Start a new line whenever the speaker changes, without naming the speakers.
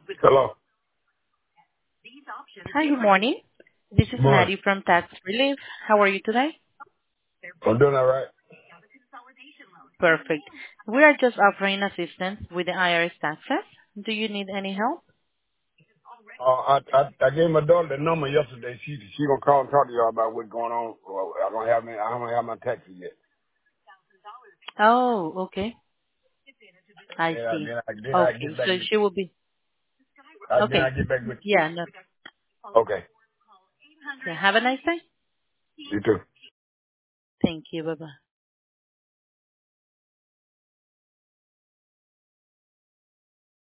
Hello.
Hi, good morning. This is
Morning.
Maddie from Tax Relief. How are you today?
I'm doing all right.
Perfect. We are just offering assistance with the IRS taxes. Do you need any help?
I gave my daughter the number yesterday. She gonna call and talk to y'all about what's going on. Well, I don't have my taxes yet.
Oh, okay. I
Yeah,
see.
then I get
Okay,
back
so
with
she will be...
then I
Okay.
get back with
Yeah, no.
you. Okay.
Yeah, have a nice day.
You too.
Thank you. Bye-bye.